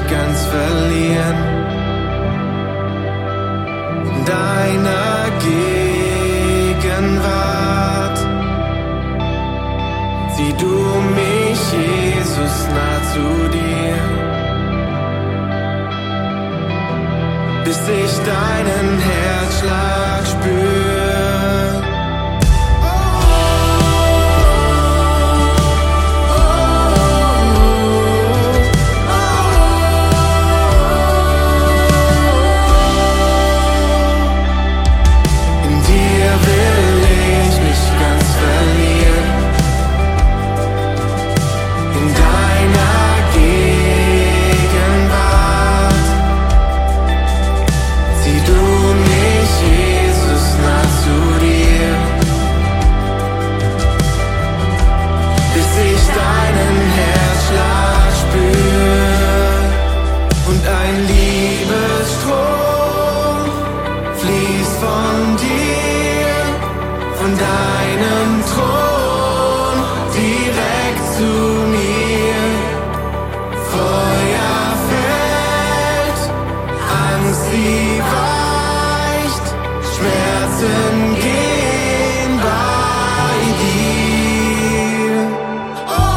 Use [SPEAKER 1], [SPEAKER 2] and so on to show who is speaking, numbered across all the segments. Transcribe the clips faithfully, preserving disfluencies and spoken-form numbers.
[SPEAKER 1] ganz verlieren. In deiner Gegenwart zieh du mich, Jesus, nah zu dir, bis ich deinen Herzschlag spür. Von deinem Thron direkt zu mir. Feuer fällt, Angst sie weicht, Schmerzen gehen bei dir. Oh, oh,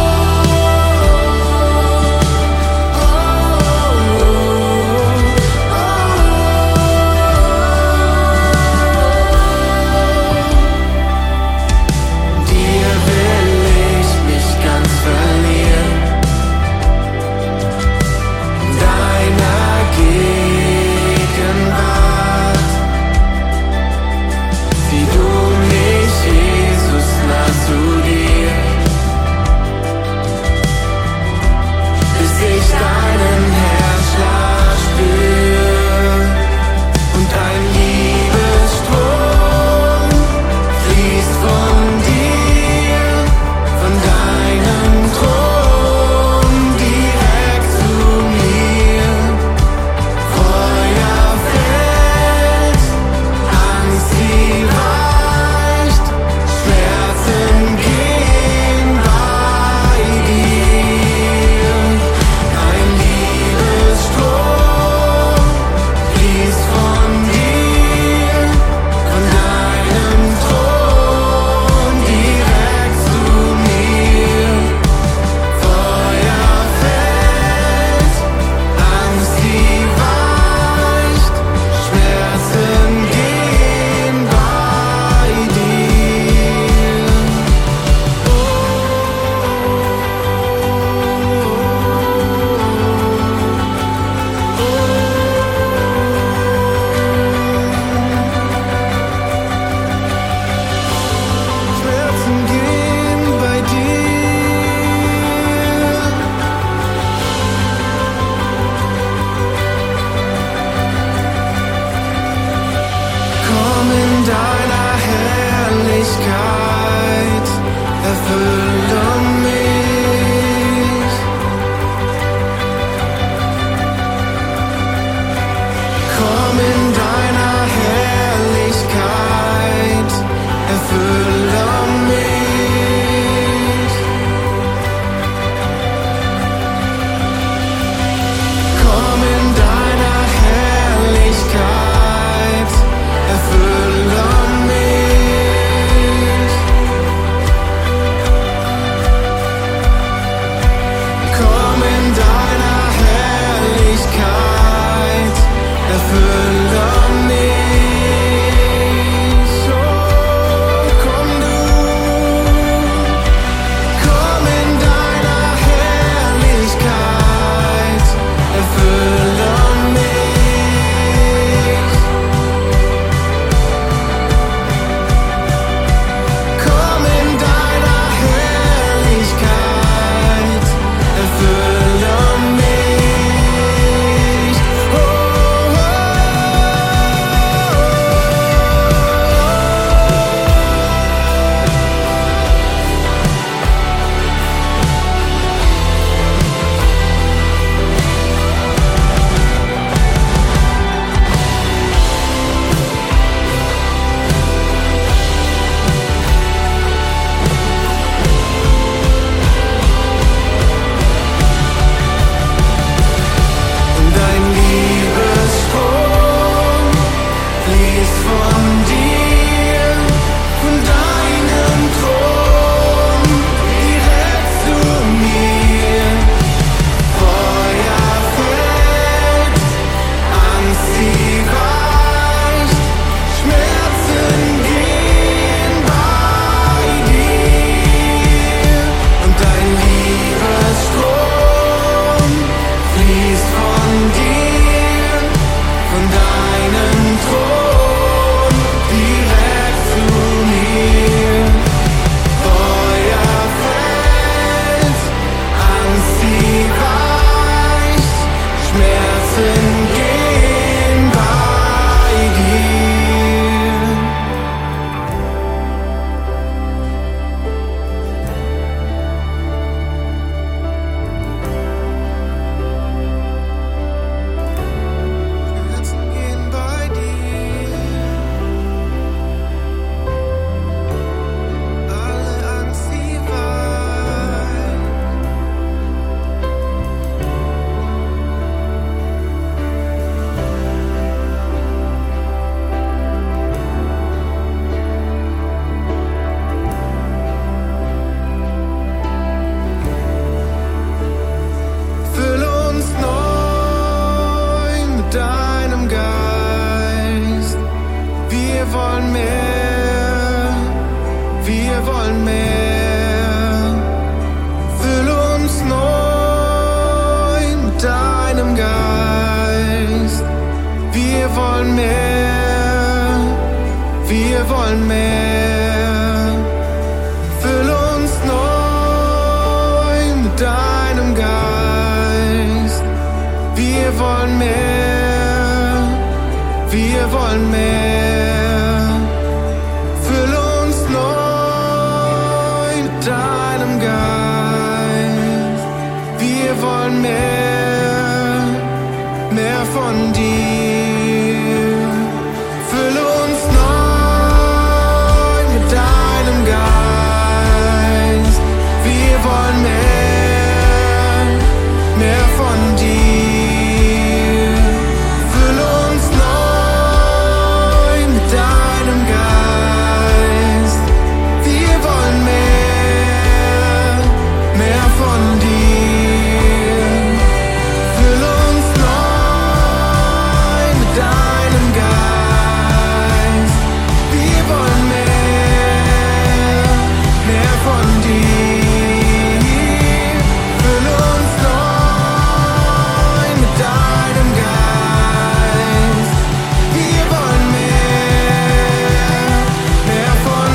[SPEAKER 1] oh, oh, oh, dir will ich mich ganz verlieren. In deiner Gegenwart zieh du mich, Jesus, nah zu dir, bis ich deinen Herzschlag spür und ein Liebesstrom fließt von dir, von deinem Thron direkt zu mir. Feuer fällt, Angst sie weicht, Schmerzen gehen bei dir. Ein Liebesstrom fließt von dir, von deinem Thron direkt zu mir. Feuer fällt, Angst sie weicht, Schmerzen gehen bei dir. Schmerzen gehen bei dir. Komm in deiner Herrlichkeit, erfülle mich. Komm in deiner Herrlichkeit, erfülle mich. Komm in deiner Herrlichkeit, erfülle mich. Komm in deiner Herrlichkeit, erfülle mich. Oh, komm du, komm in deiner Herrlichkeit, erfülle mich. Komm in deiner Herrlichkeit, erfülle mich. Oh, oh, oh. wollen mehr. Füll uns neu mit deinem Geist. Wir wollen mehr, wir wollen mehr. Füll uns neu mit deinem Geist. Wir wollen mehr, mehr von dir. Füll uns neu mit deinem Geist. Wir wollen mehr, mehr von dir. Füll uns neu mit deinem Geist. Wir wollen mehr, mehr von dir. Füll uns neu mit deinem Geist. Wir wollen mehr, mehr von dir. Füll uns neu mit deinem Geist. Wir wollen mehr, mehr von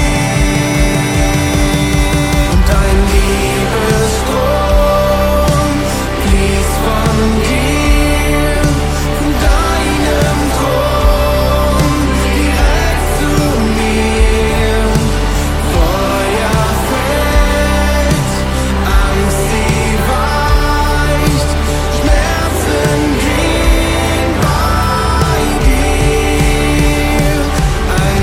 [SPEAKER 1] dir. Und dein Liebesstrom fließt von dir, von deinem Thron direkt zu mir. Feuer fällt, Angst sie weicht, Schmerzen gehen bei dir. Ein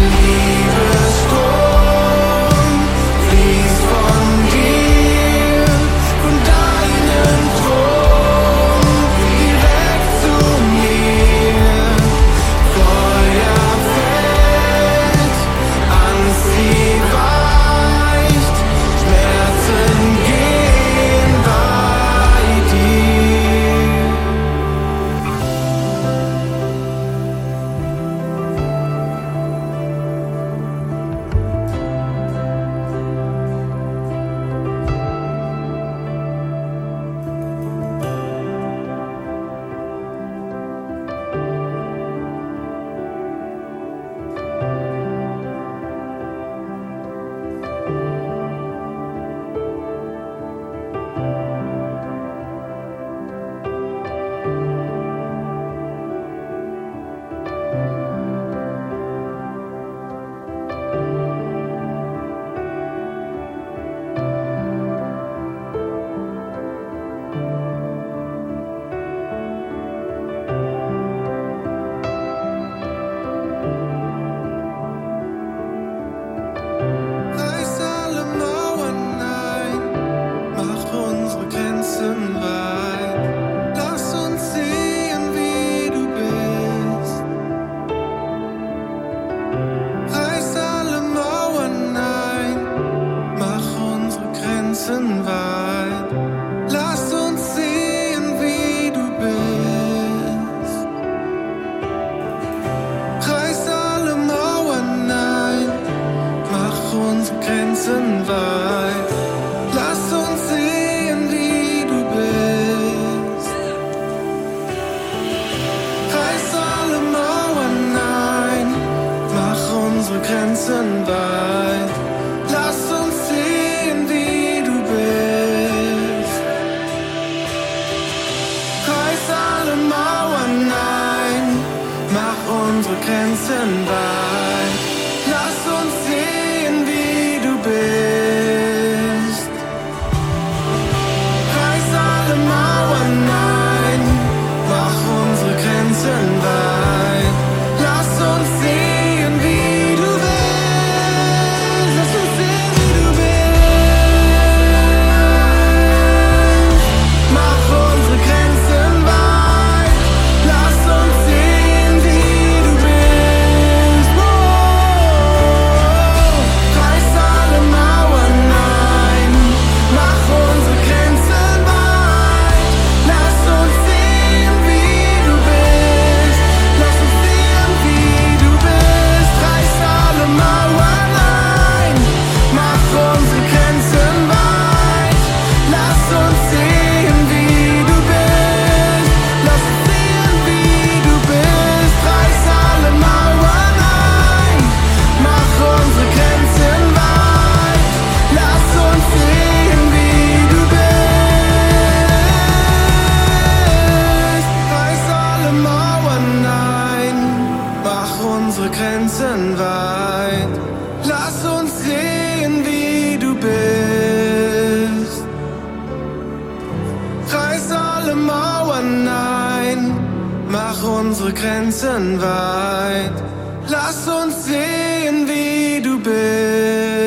[SPEAKER 1] Liebesstrom fließt von dir, von deinem Thron direkt zu mir. Feuer fällt, Angst sie weicht, Schmerzen gehen bei dir. Reiß alle Mauern ein, mach unsere Grenzen weit. Lass uns sehen, wie du bist. Reiß alle Mauern ein, mach unsere Grenzen weit. Lass uns sehen, wie du bist. Reiß alle Mauern ein, mach unsere Grenzen weit. Lass uns sehen, wie du bist. Reiß alle Mauern ein, mach unsere Grenzen weit. Lass uns sehen, wie du bist. Reiß alle Mauern ein, mach unsere Grenzen weit. Lass uns sehen, wie du bist. Reiß alle Mauern ein, mach unsere Grenzen weit. Lass uns sehen, wie du bist. Lass uns sehen, wie du bist. Mach unsere Grenzen weit. Lass uns sehen, wie du bist. Oh. sehen, wie du bist. Reiß alle Mauern ein, mach unsere Grenzen weit. Lass uns sehen, wie du bist.